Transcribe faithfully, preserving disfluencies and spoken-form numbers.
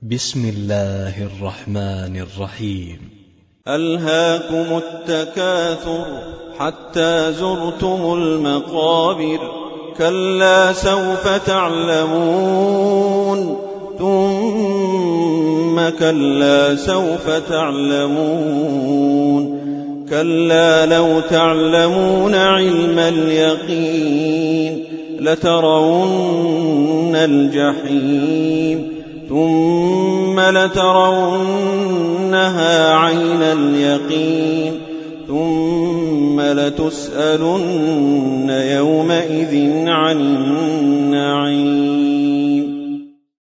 بسم الله الرحمن الرحيم. ألهاكم التكاثر حتى زرتم المقابر، كلا سوف تعلمون ثم كلا سوف تعلمون، كلا لو تعلمون علم اليقين لترون الجحيم ثم لترونها عين اليقين ثم لتسألن يومئذ عن النعيم.